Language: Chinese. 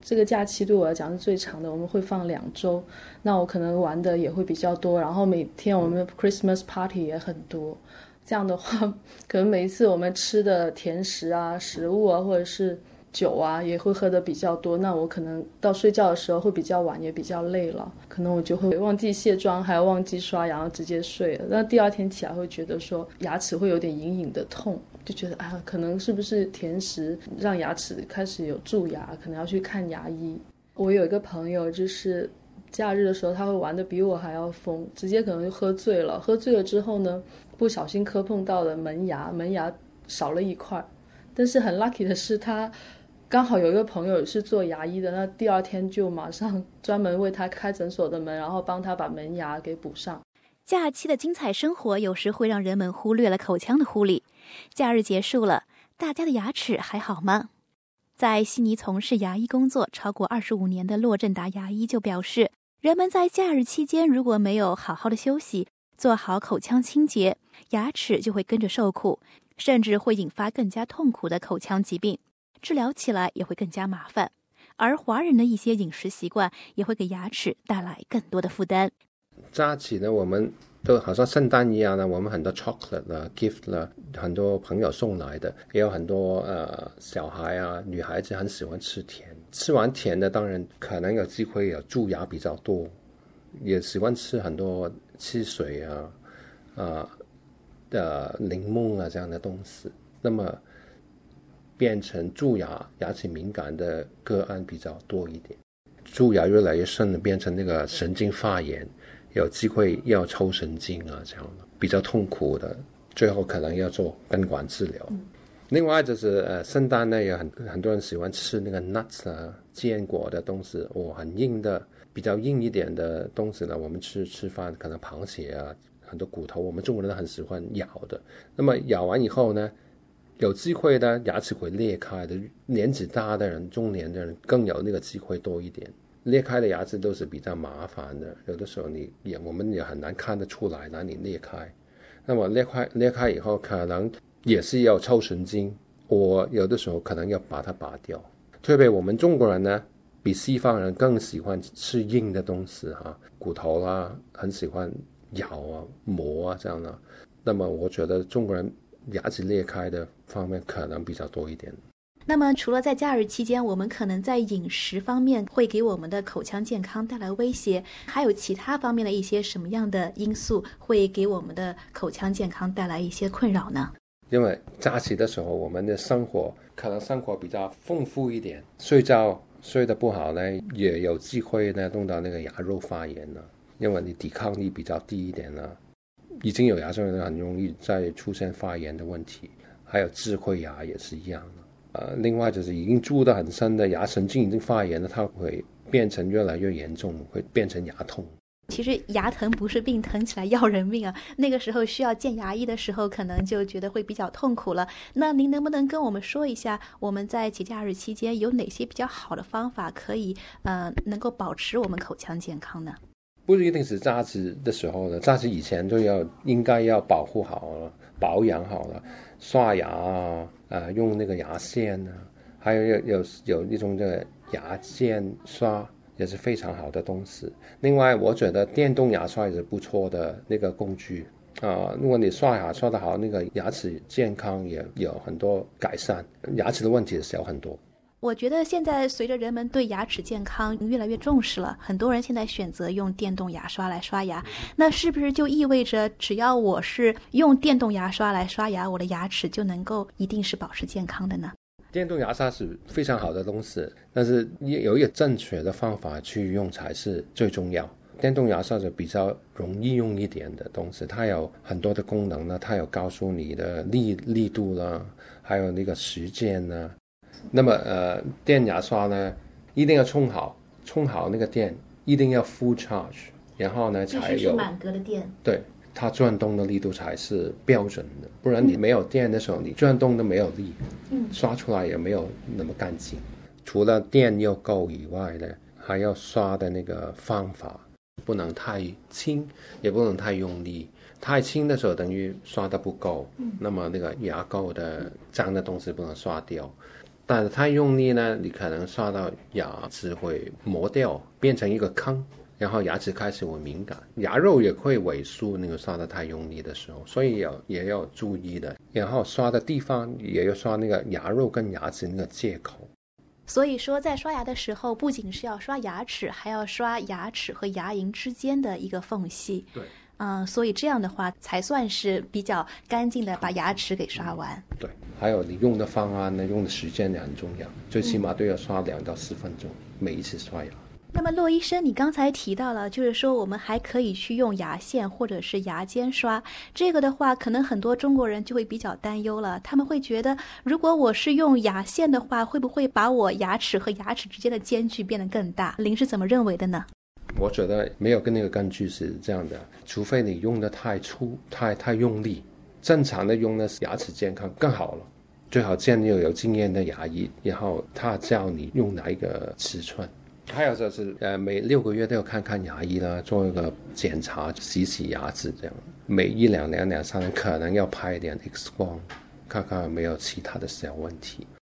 这个假期对我来讲是最长的，我们会放2周，那我可能玩的也会比较多，然后每天我们 Christmas party 也很多，这样的话可能每一次我们吃的甜食啊、食物啊或者是酒啊也会喝的比较多，那我可能到睡觉的时候会比较晚，也比较累了，可能我就会忘记卸妆，还要忘记刷牙，然后直接睡了。那第二天起来会觉得说牙齿会有点隐隐的痛，就觉得啊，可能是不是甜食让牙齿开始有蛀牙，可能要去看牙医。我有一个朋友就是假日的时候他会玩的比我还要疯，直接可能就喝醉了，喝醉了之后呢不小心磕碰到了门牙，门牙少了一块，但是很 lucky 的是他刚好有一个朋友是做牙医的，那第二天就马上专门为他开诊所的门，然后帮他把门牙给补上。 假期的精彩生活有时会让人们忽略了口腔的护理。假日结束了，大家的牙齿还好吗？在悉尼从事牙医工作超过25年的骆振达牙医就表示，人们在假日期间如果没有好好的休息，做好口腔清洁，牙齿就会跟着受苦，甚至会引发更加痛苦的口腔疾病，治疗起来也会更加麻烦。而华人的一些饮食习惯也会给牙齿带来更多的负担。 假期呢，我们都好像圣诞一样呢，我们很多 chocolate 啦 gift 啦，很多朋友送来的，也有很多小孩啊女孩子很喜欢吃甜，吃完甜的当然可能有机会有蛀牙比较多，也喜欢吃很多汽水柠檬啊这样的东西，那么变成蛀牙牙齿敏感的个案比较多一点，蛀牙越来越深的变成那个神经发炎，有机会要抽神经啊这样的比较痛苦的，最后可能要做根管治疗。另外就是圣诞呢也很多人喜欢吃那个 nuts 啊坚果的东西，很硬的比较硬一点的东西呢，我们吃饭可能螃蟹啊很多骨头，我们中国人都很喜欢咬的，那么咬完以后呢有机会呢牙齿会裂开的，年纪大的人中年的人更有那个机会多一点，裂开的牙齿都是比较麻烦的，有的时候我们也很难看得出来哪里裂开，那么裂开以后可能也是要抽神经，我有的时候可能要把它拔掉。特别我们中国人呢比西方人更喜欢吃硬的东西骨头啊很喜欢咬啊磨啊这样的，那么我觉得中国人牙齿裂开的方面可能比较多一点。 那么除了在假日期间我们可能在饮食方面会给我们的口腔健康带来威胁，还有其他方面的一些什么样的因素会给我们的口腔健康带来一些困扰呢？ 因为假期的时候我们的生活可能生活比较丰富一点，睡觉睡得不好呢也有机会呢弄到那个牙肉发炎了，因为你抵抗力比较低一点了，已经有牙周病很容易再出现发炎的问题，还有智慧牙也是一样的。另外就是已经蛀得很深的牙神经已经发炎了，它会变成越来越严重，会变成牙痛。 其实牙疼不是病，疼起来要人命啊！那个时候需要见牙医的时候，可能就觉得会比较痛苦了。那您能不能跟我们说一下，我们在节假日期间有哪些比较好的方法，可以能够保持我们口腔健康呢？ 不一定是假期的时候的，假期以前就应该要保护好了，保养好了，刷牙用那个牙线还有一种的牙线刷也是非常好的东西。另外我觉得电动牙刷也是不错的那个工具如果你刷牙刷得好，那个牙齿健康也有很多改善，牙齿的问题也小很多。 我觉得现在随着人们对牙齿健康越来越重视了，很多人现在选择用电动牙刷来刷牙，那是不是就意味着只要我是用电动牙刷来刷牙，我的牙齿就能够一定是保持健康的呢？ 电动牙刷是非常好的东西，但是有一个正确的方法去用才是最重要。电动牙刷是比较容易用一点的东西，它有很多的功能呢，它有告诉你的力度啦，还有那个时间呢。那么电牙刷呢一定要充好那个电，一定要 full charge， 然后呢才有满格的电， 对，它转动的力度才是标准的，不然你没有电的时候你转动都没有力，刷出来也没有那么干净。除了电要够以外呢，还要刷的那个方法不能太轻，也不能太用力，太轻的时候等于刷得不够，那么那个牙垢的脏的东西不能刷掉， 但是太用力呢，你可能刷到牙齿会磨掉，变成一个坑，然后牙齿开始会敏感，牙肉也会萎缩，那个刷得太用力的时候，所以也要注意的。然后刷的地方也要刷那个牙肉跟牙齿那个接口。 所以说在刷牙的时候，不仅是要刷牙齿，还要刷牙齿和牙龈之间的一个缝隙。 对。 所以这样的话才算是比较干净的把牙齿给刷完。 对，还有你用的方案呢，用的时间也很重要，最起码都要刷2到4分钟，每一次刷牙。 那么骆医生，你刚才提到了，就是说我们还可以去用牙线或者是牙尖刷，这个的话可能很多中国人就会比较担忧了，他们会觉得如果我是用牙线的话，会不会把我牙齿和牙齿之间的间距变得更大？您是怎么认为的呢？ 我觉得没有那个根据是这样的，除非你用的太粗太用力，正常的用的牙齿健康更好了。最好见有经验的牙医，然后他教你用哪一个尺寸。还有就是每6个月都要看看牙医啦，做一个检查，洗牙齿这样。每1、2年、2、3年可能要拍一点 X 光，看看有没有其他的小问题。